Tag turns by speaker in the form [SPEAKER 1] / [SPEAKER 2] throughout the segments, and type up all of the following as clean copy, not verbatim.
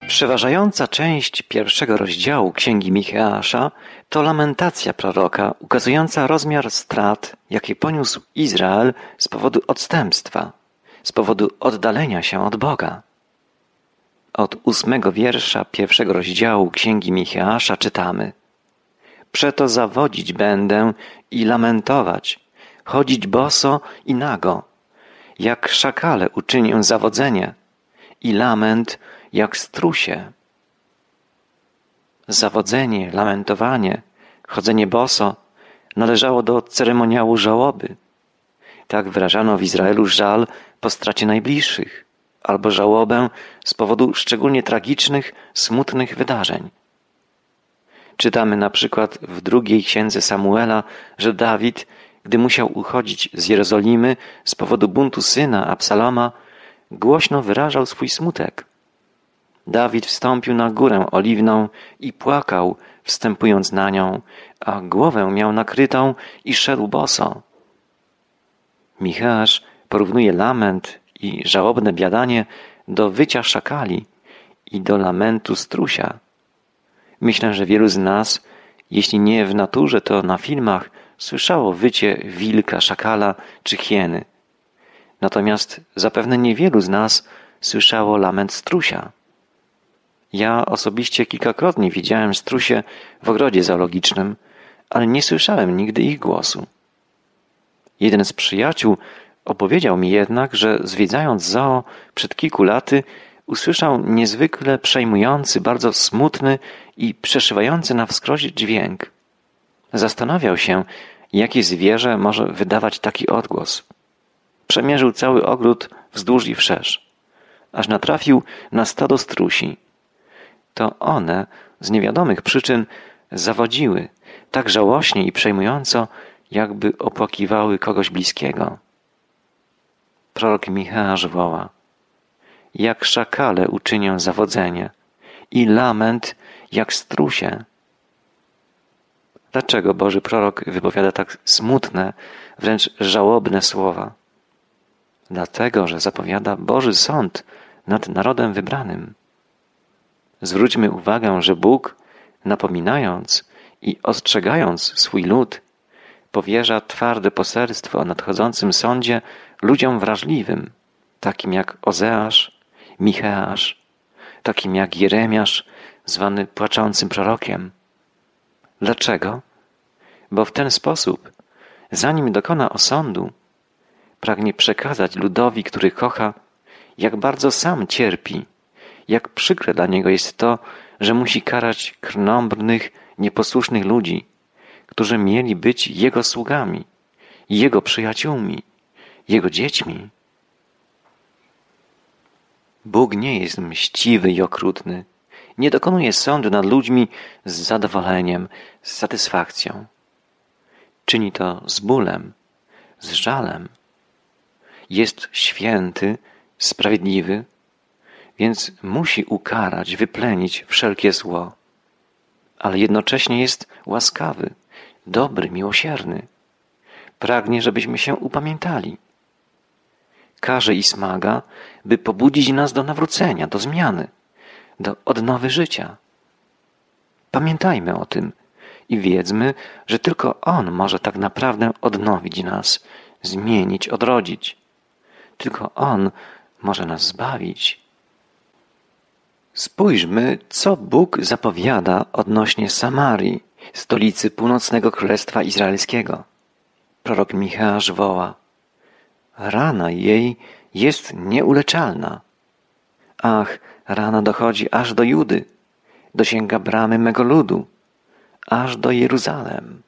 [SPEAKER 1] Przeważająca część pierwszego rozdziału Księgi Micheasza to lamentacja proroka ukazująca rozmiar strat, jakie poniósł Izrael z powodu odstępstwa, z powodu oddalenia się od Boga. Od 8 wiersza pierwszego rozdziału Księgi Micheasza czytamy: Przeto zawodzić będę i lamentować, chodzić boso i nago, jak szakale uczynię zawodzenie i lament jak strusie. Zawodzenie, lamentowanie, chodzenie boso należało do ceremoniału żałoby. Tak wyrażano w Izraelu żal po stracie najbliższych albo żałobę z powodu szczególnie tragicznych, smutnych wydarzeń. Czytamy na przykład w drugiej księdze Samuela, że Dawid, gdy musiał uchodzić z Jerozolimy z powodu buntu syna Absaloma, głośno wyrażał swój smutek. Dawid wstąpił na górę oliwną i płakał, wstępując na nią, a głowę miał nakrytą i szedł boso. Micheasz porównuje lament i żałobne biadanie do wycia szakali i do lamentu strusia. Myślę, że wielu z nas, jeśli nie w naturze, to na filmach, słyszało wycie wilka, szakala czy hieny. Natomiast zapewne niewielu z nas słyszało lament strusia. Ja osobiście kilkakrotnie widziałem strusie w ogrodzie zoologicznym, ale nie słyszałem nigdy ich głosu. Jeden z przyjaciół opowiedział mi jednak, że zwiedzając zoo przed kilku laty usłyszał niezwykle przejmujący, bardzo smutny i przeszywający na wskroś dźwięk. Zastanawiał się, jakie zwierzę może wydawać taki odgłos. Przemierzył cały ogród wzdłuż i wszerz, aż natrafił na stado strusi. To one z niewiadomych przyczyn zawodziły tak żałośnie i przejmująco, jakby opłakiwały kogoś bliskiego. Prorok Micheasz woła: jak szakale uczynię zawodzenie i lament jak strusie. Dlaczego Boży prorok wypowiada tak smutne, wręcz żałobne słowa? Dlatego, że zapowiada Boży sąd nad narodem wybranym. Zwróćmy uwagę, że Bóg, napominając i ostrzegając swój lud, powierza twarde poselstwo o nadchodzącym sądzie ludziom wrażliwym, takim jak Ozeasz, Micheasz, takim jak Jeremiasz, zwany płaczącym prorokiem. Dlaczego? Bo w ten sposób, zanim dokona osądu, pragnie przekazać ludowi, który kocha, jak bardzo sam cierpi, jak przykre dla niego jest to, że musi karać krnąbrnych, nieposłusznych ludzi, którzy mieli być Jego sługami, Jego przyjaciółmi, Jego dziećmi. Bóg nie jest mściwy i okrutny. Nie dokonuje sądu nad ludźmi z zadowoleniem, z satysfakcją. Czyni to z bólem, z żalem. Jest święty, sprawiedliwy, więc musi ukarać, wyplenić wszelkie zło. Ale jednocześnie jest łaskawy, dobry, miłosierny. Pragnie, żebyśmy się upamiętali. Karze i smaga, by pobudzić nas do nawrócenia, do zmiany, do odnowy życia. Pamiętajmy o tym i wiedzmy, że tylko On może tak naprawdę odnowić nas, zmienić, odrodzić. Tylko On może nas zbawić. Spójrzmy, co Bóg zapowiada odnośnie Samarii, stolicy północnego Królestwa Izraelskiego. Prorok Micheasz woła: rana jej jest nieuleczalna. Ach, rana dochodzi aż do Judy, dosięga bramy mego ludu, aż do Jeruzalem.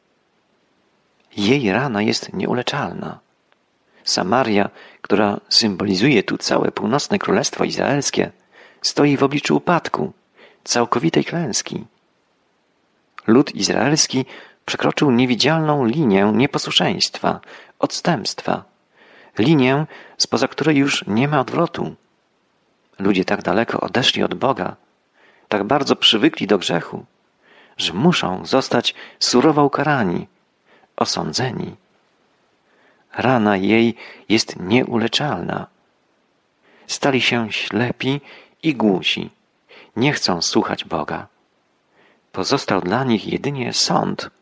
[SPEAKER 1] Jej rana jest nieuleczalna. Samaria, która symbolizuje tu całe północne Królestwo Izraelskie, stoi w obliczu upadku, całkowitej klęski. Lud izraelski przekroczył niewidzialną linię nieposłuszeństwa, odstępstwa, linię, spoza której już nie ma odwrotu. Ludzie tak daleko odeszli od Boga, tak bardzo przywykli do grzechu, że muszą zostać surowo ukarani, osądzeni. Rana jej jest nieuleczalna. Stali się ślepi i głusi, nie chcą słuchać Boga. Pozostał dla nich jedynie sąd.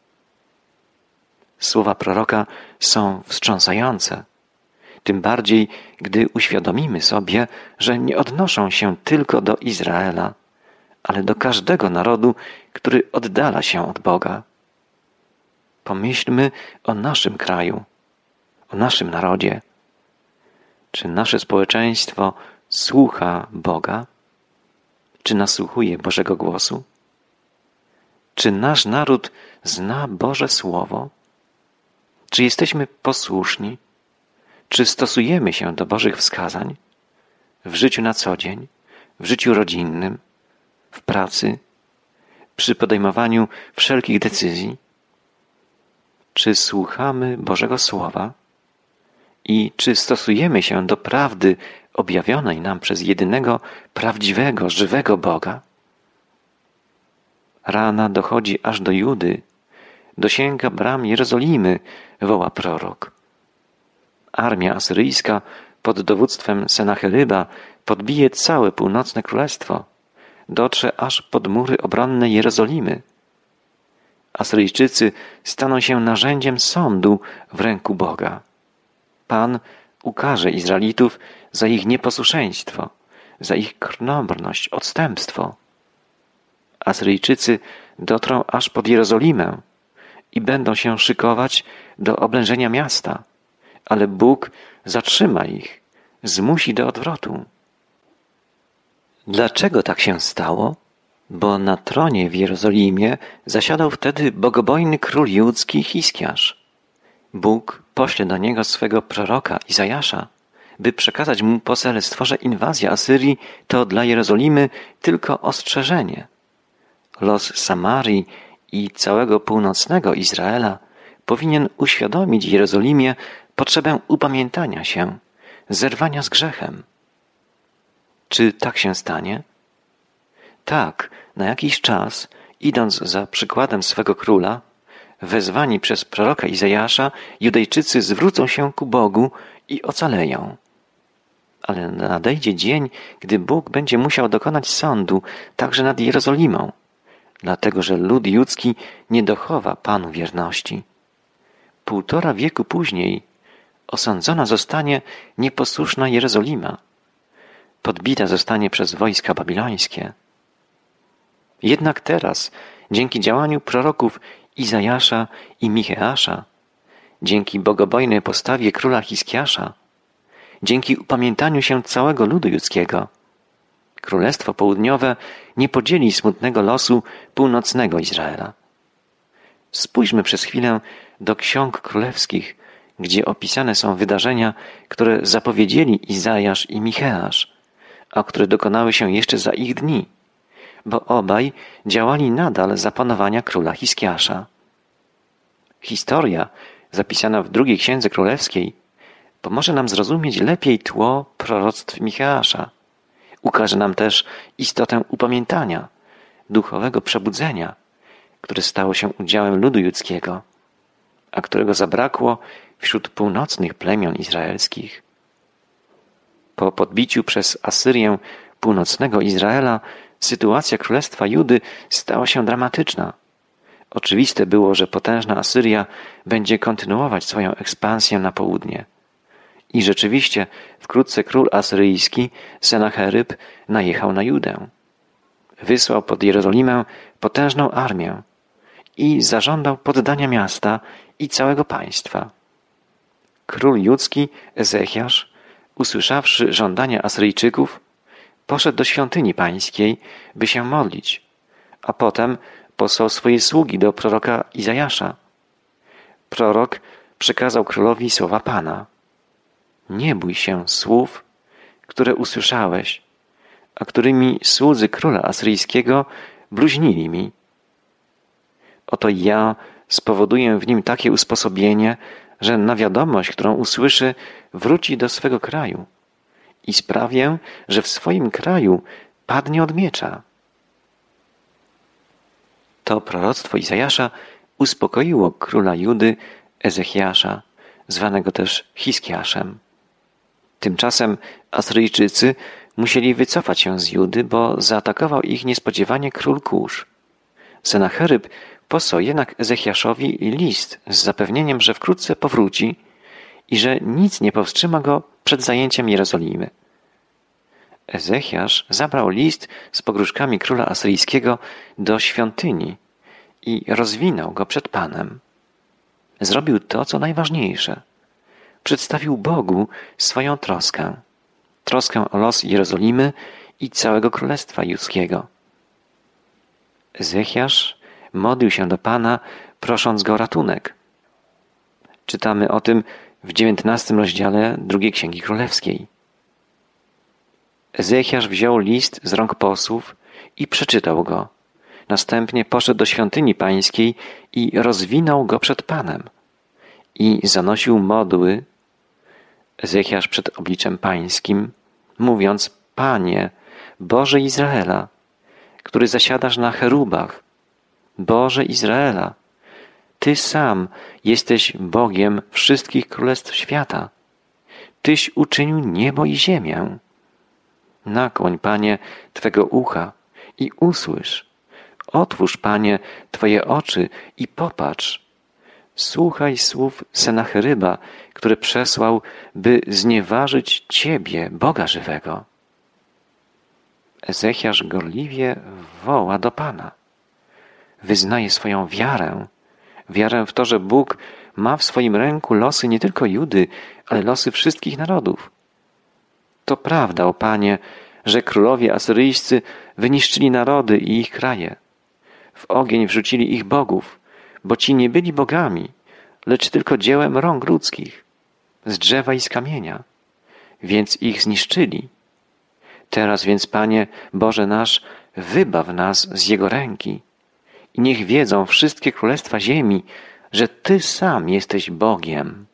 [SPEAKER 1] Słowa proroka są wstrząsające. Tym bardziej, gdy uświadomimy sobie, że nie odnoszą się tylko do Izraela, ale do każdego narodu, który oddala się od Boga. Pomyślmy o naszym kraju, o naszym narodzie. Czy nasze społeczeństwo słucha Boga? Czy nasłuchuje Bożego głosu? Czy nasz naród zna Boże Słowo? Czy jesteśmy posłuszni? Czy stosujemy się do Bożych wskazań w życiu na co dzień, w życiu rodzinnym, w pracy, przy podejmowaniu wszelkich decyzji? Czy słuchamy Bożego Słowa i czy stosujemy się do prawdy objawionej nam przez jedynego, prawdziwego, żywego Boga? Rana dochodzi aż do Judy, dosięga bram Jerozolimy, woła prorok. Armia asyryjska pod dowództwem Senacheryba podbije całe północne królestwo, dotrze aż pod mury obronne Jerozolimy. Asyryjczycy staną się narzędziem sądu w ręku Boga. Pan ukarze Izraelitów za ich nieposłuszeństwo, za ich krnąbrność, odstępstwo. Asyryjczycy dotrą aż pod Jerozolimę i będą się szykować do oblężenia miasta, ale Bóg zatrzyma ich, zmusi do odwrotu. Dlaczego tak się stało? Bo na tronie w Jerozolimie zasiadał wtedy bogobojny król judzki Hiskiarz. Bóg pośle do niego swego proroka Izajasza, by przekazać mu poselstwo, że inwazja Asyrii to dla Jerozolimy tylko ostrzeżenie. Los Samarii i całego północnego Izraela powinien uświadomić Jerozolimie potrzebę upamiętania się, zerwania z grzechem. Czy tak się stanie? Tak, na jakiś czas, idąc za przykładem swego króla, wezwani przez proroka Izajasza, Judejczycy zwrócą się ku Bogu i ocaleją. Ale nadejdzie dzień, gdy Bóg będzie musiał dokonać sądu także nad Jerozolimą, dlatego że lud judzki nie dochowa Panu wierności. 1,5 wieku później osądzona zostanie nieposłuszna Jerozolima. Podbita zostanie przez wojska babilońskie. Jednak teraz, dzięki działaniu proroków Izajasza i Micheasza, dzięki bogobojnej postawie króla Hiskiasza, dzięki upamiętaniu się całego ludu judzkiego, Królestwo Południowe nie podzieli smutnego losu północnego Izraela. Spójrzmy przez chwilę do ksiąg królewskich, gdzie opisane są wydarzenia, które zapowiedzieli Izajasz i Micheasz, a które dokonały się jeszcze za ich dni, bo obaj działali nadal za panowania króla Hiskiasza. Historia, zapisana w drugiej Księdze Królewskiej, pomoże nam zrozumieć lepiej tło proroctw Micheasza. Ukaże nam też istotę upamiętania, duchowego przebudzenia, które stało się udziałem ludu judzkiego, a którego zabrakło wśród północnych plemion izraelskich. Po podbiciu przez Asyrię północnego Izraela sytuacja królestwa Judy stała się dramatyczna. Oczywiste było, że potężna Asyria będzie kontynuować swoją ekspansję na południe. I rzeczywiście wkrótce król asyryjski Senacheryb najechał na Judę. Wysłał pod Jerozolimę potężną armię i zażądał poddania miasta i całego państwa. Król judzki Ezechiasz, usłyszawszy żądania Asyryjczyków, poszedł do świątyni pańskiej, by się modlić, a potem posłał swoje sługi do proroka Izajasza. Prorok przekazał królowi słowa Pana. Nie bój się słów, które usłyszałeś, a którymi słudzy króla asyryjskiego bluźnili mi. Oto ja spowoduję w nim takie usposobienie, że na wiadomość, którą usłyszy, wróci do swego kraju i sprawię, że w swoim kraju padnie od miecza. To proroctwo Izajasza uspokoiło króla Judy Ezechiasza, zwanego też Hiskiaszem. Tymczasem Asyryjczycy musieli wycofać się z Judy, bo zaatakował ich niespodziewanie król Kusz. Senacheryb posłał jednak Ezechiaszowi list z zapewnieniem, że wkrótce powróci i że nic nie powstrzyma go przed zajęciem Jerozolimy. Ezechiasz zabrał list z pogróżkami króla asyryjskiego do świątyni i rozwinął go przed Panem. Zrobił to, co najważniejsze. Przedstawił Bogu swoją troskę. Troskę o los Jerozolimy i całego Królestwa Judzkiego. Ezechiasz modlił się do Pana, prosząc go o ratunek. Czytamy o tym w 19 rozdziale II Księgi Królewskiej. Ezechiasz wziął list z rąk posłów i przeczytał go. Następnie poszedł do świątyni pańskiej i rozwinął go przed Panem. I zanosił modły Ezechiasz przed obliczem pańskim, mówiąc: Panie, Boże Izraela, który zasiadasz na cherubach, Boże Izraela, Ty sam jesteś Bogiem wszystkich królestw świata. Tyś uczynił niebo i ziemię. Nakłoń, Panie, Twego ucha i usłysz. Otwórz, Panie, Twoje oczy i popatrz. Słuchaj słów Senacheryba, który przesłał, by znieważyć Ciebie, Boga żywego. Ezechiasz gorliwie woła do Pana. Wyznaje swoją wiarę. Wiarę w to, że Bóg ma w swoim ręku losy nie tylko Judy, ale losy wszystkich narodów. To prawda, o Panie, że królowie asyryjscy wyniszczyli narody i ich kraje. W ogień wrzucili ich bogów, bo ci nie byli bogami, lecz tylko dziełem rąk ludzkich, z drzewa i z kamienia, więc ich zniszczyli. Teraz więc, Panie, Boże nasz, wybaw nas z Jego ręki i niech wiedzą wszystkie królestwa ziemi, że Ty sam jesteś Bogiem.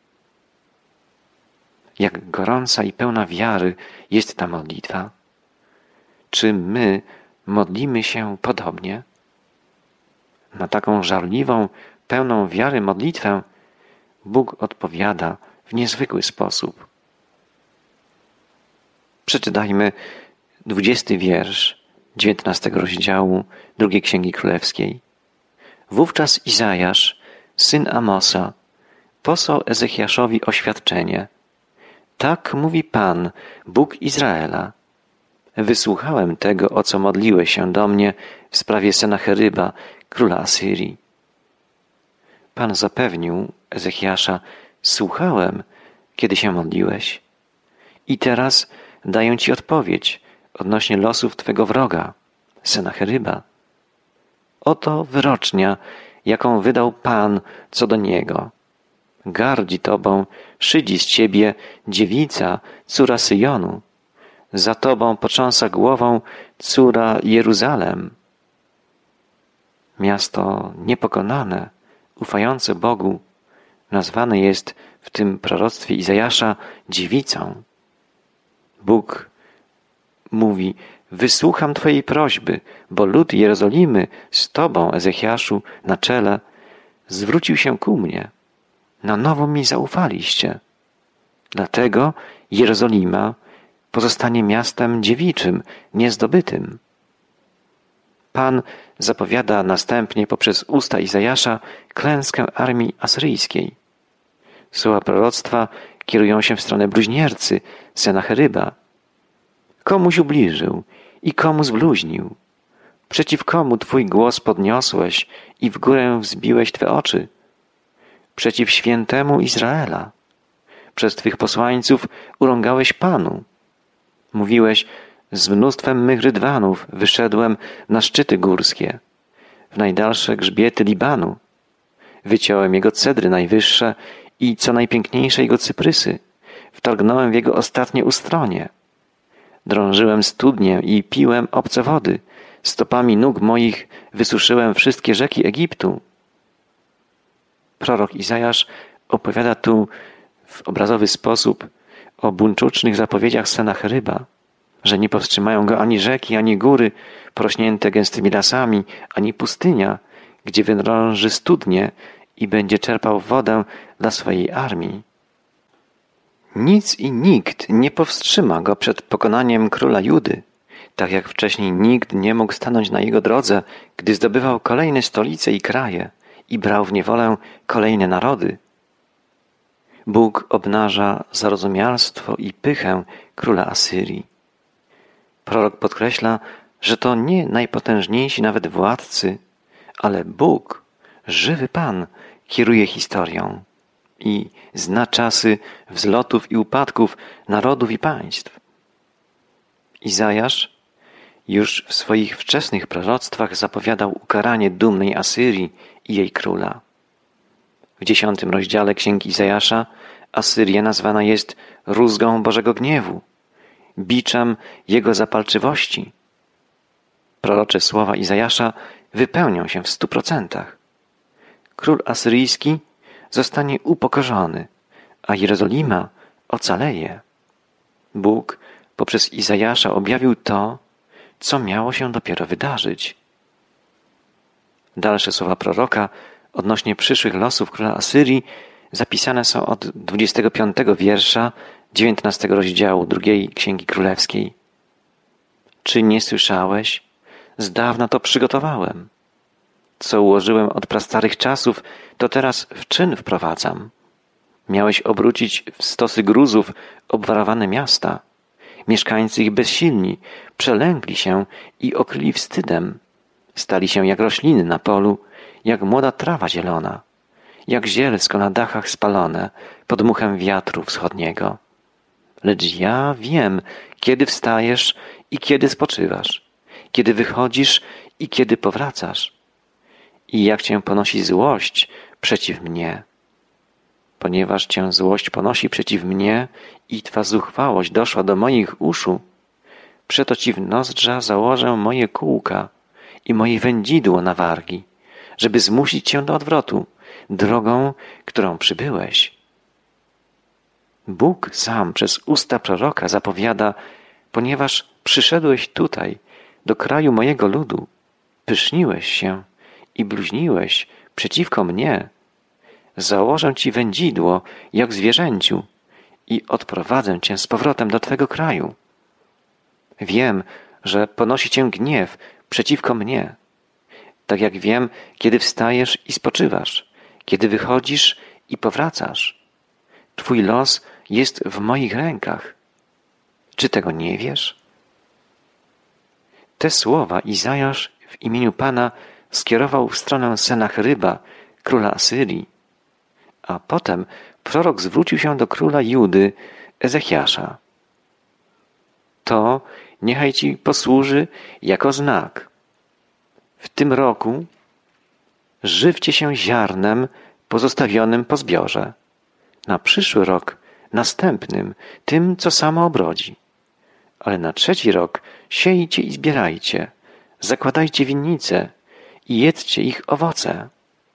[SPEAKER 1] Jak gorąca i pełna wiary jest ta modlitwa. Czy my modlimy się podobnie? Na taką żarliwą, pełną wiary modlitwę Bóg odpowiada w niezwykły sposób. Przeczytajmy 20 wiersz 19 rozdziału II Księgi Królewskiej. Wówczas Izajasz, syn Amosa, posłał Ezechiaszowi oświadczenie. Tak mówi Pan, Bóg Izraela. Wysłuchałem tego, o co modliłeś się do mnie w sprawie Senacheryba, króla Asyrii. Pan zapewnił Ezechiasza: słuchałem, kiedy się modliłeś. I teraz daję ci odpowiedź odnośnie losów twego wroga, Senacheryba. Oto wyrocznia, jaką wydał Pan co do niego. Gardzi tobą, szydzi z ciebie dziewica, córa Syjonu. Za tobą potrząsa głową córa Jeruzalem. Miasto niepokonane, ufające Bogu, nazwane jest w tym proroctwie Izajasza dziewicą. Bóg mówi: wysłucham Twojej prośby, bo lud Jerozolimy z Tobą, Ezechiaszu, na czele, zwrócił się ku mnie. Na nowo mi zaufaliście. Dlatego Jerozolima pozostanie miastem dziewiczym, niezdobytym. Pan zapowiada następnie poprzez usta Izajasza klęskę armii asyryjskiej. Słowa proroctwa kierują się w stronę bluźniercy, Senacheryba. Komuś ubliżył i komu zbluźnił. Przeciw komu Twój głos podniosłeś i w górę wzbiłeś Twe oczy? Przeciw świętemu Izraela. Przez Twych posłańców urągałeś Panu. Mówiłeś: z mnóstwem mych rydwanów wyszedłem na szczyty górskie, w najdalsze grzbiety Libanu. Wyciąłem jego cedry najwyższe i co najpiękniejsze jego cyprysy. Wtargnąłem w jego ostatnie ustronie. Drążyłem studnie i piłem obce wody. Stopami nóg moich wysuszyłem wszystkie rzeki Egiptu. Prorok Izajasz opowiada tu w obrazowy sposób o buńczucznych zapowiedziach Senacheryba, że nie powstrzymają go ani rzeki, ani góry porośnięte gęstymi lasami, ani pustynia, gdzie wydrąży studnie i będzie czerpał wodę dla swojej armii. Nic i nikt nie powstrzyma go przed pokonaniem króla Judy, tak jak wcześniej nikt nie mógł stanąć na jego drodze, gdy zdobywał kolejne stolice i kraje i brał w niewolę kolejne narody. Bóg obnaża zarozumialstwo i pychę króla Asyrii. Prorok podkreśla, że to nie najpotężniejsi nawet władcy, ale Bóg, żywy Pan, kieruje historią i zna czasy wzlotów i upadków narodów i państw. Izajasz już w swoich wczesnych proroctwach zapowiadał ukaranie dumnej Asyrii i jej króla. W 10 rozdziale Księgi Izajasza Asyria nazwana jest rózgą Bożego gniewu, biczem Jego zapalczywości. Prorocze słowa Izajasza wypełnią się w 100%. Król asyryjski zostanie upokorzony, a Jerozolima ocaleje. Bóg poprzez Izajasza objawił to, co miało się dopiero wydarzyć. Dalsze słowa proroka odnośnie przyszłych losów króla Asyrii zapisane są od 25 wiersza 19 rozdziału 2 Księgi Królewskiej. Czy nie słyszałeś? Z dawna to przygotowałem. Co ułożyłem od prastarych czasów, to teraz w czyn wprowadzam. Miałeś obrócić w stosy gruzów obwarowane miasta. Mieszkańcy ich bezsilni przelękli się i okryli wstydem. Stali się jak rośliny na polu, jak młoda trawa zielona, jak zielsko na dachach spalone pod muchem wiatru wschodniego. Lecz ja wiem, kiedy wstajesz i kiedy spoczywasz, kiedy wychodzisz i kiedy powracasz. I jak cię ponosi złość przeciw mnie. Ponieważ cię złość ponosi przeciw mnie i twa zuchwałość doszła do moich uszu, przeto ci w nozdrza założę moje kółka i moje wędzidło na wargi, żeby zmusić cię do odwrotu, drogą, którą przybyłeś. Bóg sam przez usta proroka zapowiada, ponieważ przyszedłeś tutaj, do kraju mojego ludu, pyszniłeś się i bluźniłeś przeciwko mnie, założę ci wędzidło jak zwierzęciu i odprowadzę cię z powrotem do twego kraju. Wiem, że ponosi cię gniew przeciwko mnie, tak jak wiem, kiedy wstajesz i spoczywasz, kiedy wychodzisz i powracasz. Twój los jest w moich rękach. Czy tego nie wiesz? Te słowa Izajasz w imieniu Pana skierował w stronę Senachryba, króla Asyrii, a potem prorok zwrócił się do króla Judy, Ezechiasza. To niechaj ci posłuży jako znak. W tym roku żywcie się ziarnem pozostawionym po zbiorze. Na przyszły rok następnym tym, co samo obrodzi. Ale na 3. rok siejcie i zbierajcie, zakładajcie winnice i jedzcie ich owoce.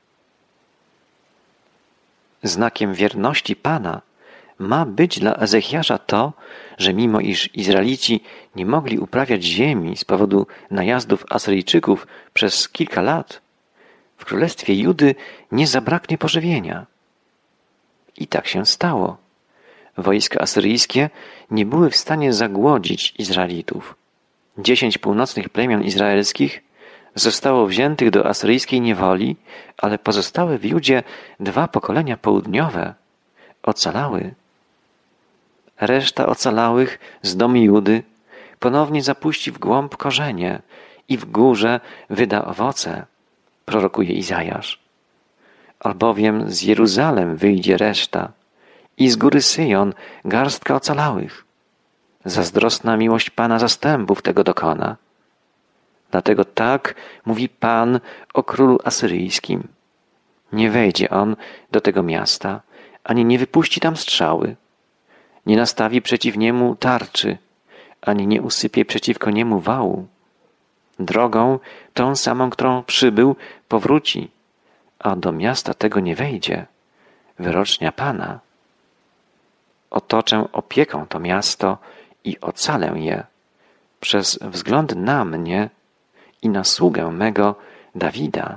[SPEAKER 1] Znakiem wierności Pana ma być dla Ezechiasza to, że mimo iż Izraelici nie mogli uprawiać ziemi z powodu najazdów Asyryjczyków przez kilka lat, w królestwie Judy nie zabraknie pożywienia. I tak się stało. Wojska asyryjskie nie były w stanie zagłodzić Izraelitów. 10 północnych plemion izraelskich zostało wziętych do asyryjskiej niewoli, ale pozostałe w Judzie 2 pokolenia południowe ocalały. Reszta ocalałych z domu Judy ponownie zapuści w głąb korzenie i w górze wyda owoce, prorokuje Izajasz. Albowiem z Jeruzalem wyjdzie reszta i z góry Syjon garstka ocalałych. Zazdrosna miłość Pana zastępów tego dokona. Dlatego tak mówi Pan o królu asyryjskim. Nie wejdzie on do tego miasta, ani nie wypuści tam strzały. Nie nastawi przeciw niemu tarczy, ani nie usypie przeciwko niemu wału. Drogą, tą samą, którą przybył, powróci, a do miasta tego nie wejdzie. Wyrocznia Pana. Otoczę opieką to miasto i ocalę je przez wzgląd na mnie i na sługę mego Dawida.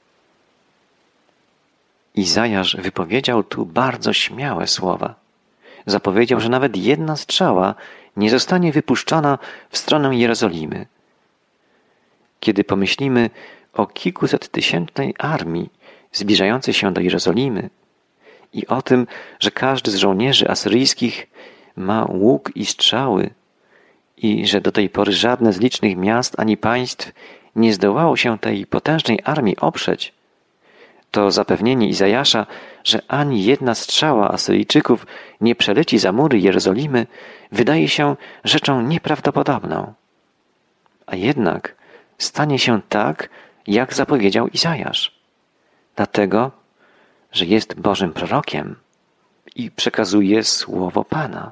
[SPEAKER 1] Izajasz wypowiedział tu bardzo śmiałe słowa. zapowiedział, że nawet jedna strzała nie zostanie wypuszczona w stronę Jerozolimy. Kiedy pomyślimy o kilkusettysięcznej armii zbliżającej się do Jerozolimy i o tym, że każdy z żołnierzy asyryjskich ma łuk i strzały i że do tej pory żadne z licznych miast ani państw nie zdołało się tej potężnej armii oprzeć, to zapewnienie Izajasza, że ani jedna strzała Asyryjczyków nie przeleci za mury Jerozolimy, wydaje się rzeczą nieprawdopodobną. A jednak stanie się tak, jak zapowiedział Izajasz. Dlatego, że jest Bożym prorokiem i przekazuje słowo Pana.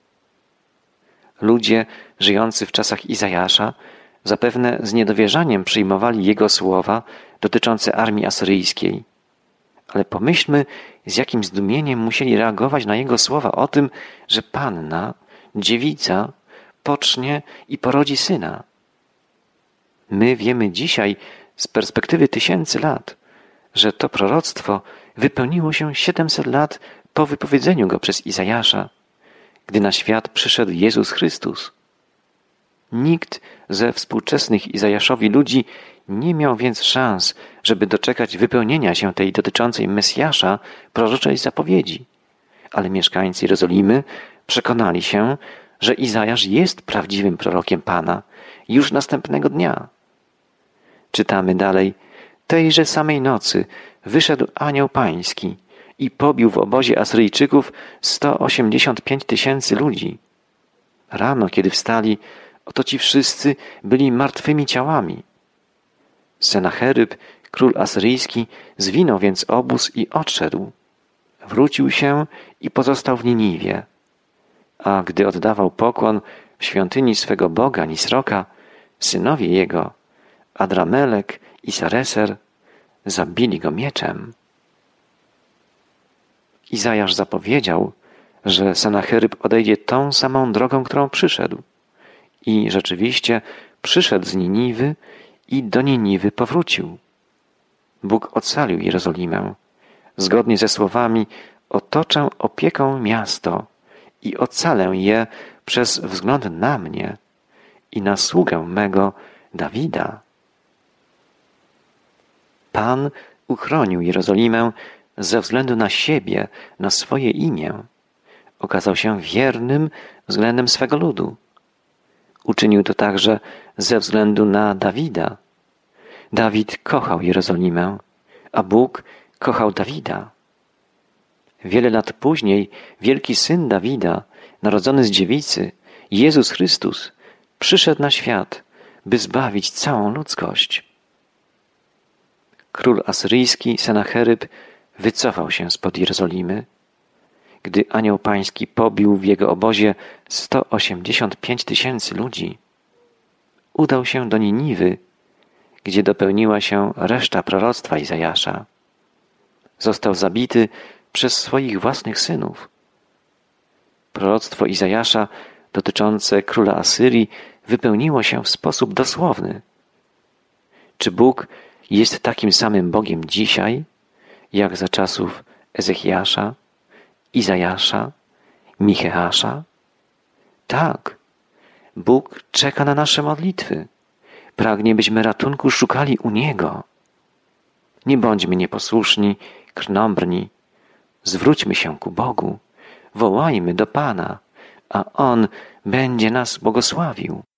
[SPEAKER 1] Ludzie żyjący w czasach Izajasza zapewne z niedowierzaniem przyjmowali jego słowa dotyczące armii asyryjskiej. Ale pomyślmy, z jakim zdumieniem musieli reagować na jego słowa o tym, że panna, dziewica, pocznie i porodzi syna. My wiemy dzisiaj, z perspektywy 1000 lat, że to proroctwo wypełniło się 700 lat po wypowiedzeniu go przez Izajasza, gdy na świat przyszedł Jezus Chrystus. Nikt ze współczesnych Izajaszowi ludzi nie miał więc szans, żeby doczekać wypełnienia się tej dotyczącej Mesjasza proroczej zapowiedzi. Ale mieszkańcy Jerozolimy przekonali się, że Izajasz jest prawdziwym prorokiem Pana już następnego dnia. Czytamy dalej. Tejże samej nocy wyszedł anioł pański i pobił w obozie Asyryjczyków 185 000 ludzi. Rano, kiedy wstali, oto ci wszyscy byli martwymi ciałami. Senacheryb, król asyryjski, zwinął więc obóz i odszedł. Wrócił się i pozostał w Niniwie. A gdy oddawał pokłon w świątyni swego boga Nisroka, synowie jego, Adramelek i Sareser, zabili go mieczem. Izajasz zapowiedział, że Senacheryb odejdzie tą samą drogą, którą przyszedł. I rzeczywiście przyszedł z Niniwy i do Niniwy powrócił. Bóg ocalił Jerozolimę. Zgodnie ze słowami otoczę opieką miasto i ocalę je przez wzgląd na mnie i na sługę mego Dawida. Pan uchronił Jerozolimę ze względu na siebie, na swoje imię. Okazał się wiernym względem swego ludu. Uczynił to także ze względu na Dawida. Dawid kochał Jerozolimę, a Bóg kochał Dawida. Wiele lat później wielki syn Dawida, narodzony z dziewicy, Jezus Chrystus, przyszedł na świat, by zbawić całą ludzkość. Król asyryjski Senacheryb wycofał się spod Jerozolimy. Gdy anioł pański pobił w jego obozie 185 000 ludzi, udał się do Niniwy, gdzie dopełniła się reszta proroctwa Izajasza. Został zabity przez swoich własnych synów. Proroctwo Izajasza dotyczące króla Asyrii wypełniło się w sposób dosłowny. Czy Bóg jest takim samym Bogiem dzisiaj, jak za czasów Ezechiasza, Izajasza, Micheasza? Tak, Bóg czeka na nasze modlitwy. Pragnie, byśmy ratunku szukali u Niego. Nie bądźmy nieposłuszni, krnąbrni. Zwróćmy się ku Bogu, wołajmy do Pana, a On będzie nas błogosławił.